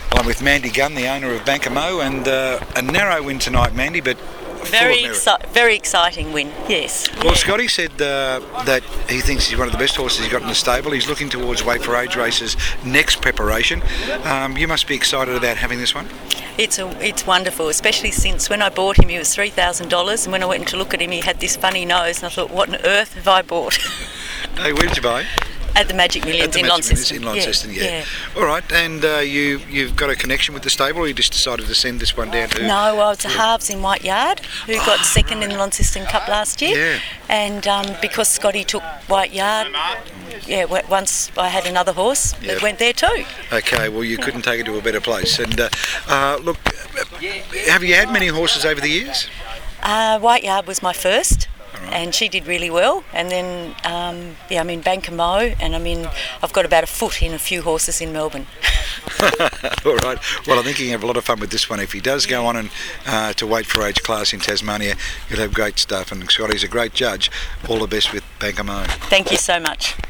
I'm with Mandy Gunn, the owner of Banker Mo, and a narrow win tonight, Mandy, but Very exciting win, yes. Well, Scotty said that he thinks he's one of the best horses he's got in the stable. He's looking towards Wait for Age races next preparation. You must be excited about having this one. It's wonderful, especially since when I bought him he was $3,000, and when I went to look at him he had this funny nose, and I thought, what on earth have I bought? Hey, where did you buy? At the Magic Millions in Launceston. In Launceston, yeah. All right, and you've got a connection with the stable, or you just decided to send this one down to... No, well, it's a halves in White Yard, who got second in the Launceston Cup last year. Yeah. And because Scotty took White Yard, once I had another horse that went there too. Okay, well, you couldn't take it to a better place. And look, have you had many horses over the years? White Yard was my first. And she did really well, and then I'm in Banker Mo, and I've got about a foot in a few horses in Melbourne. All right. Well, I think you can have a lot of fun with this one. If he does go on and to Wait for Age class in Tasmania, you'll have great stuff. And Scotty's a great judge. All the best with Banker Mo. Thank you so much.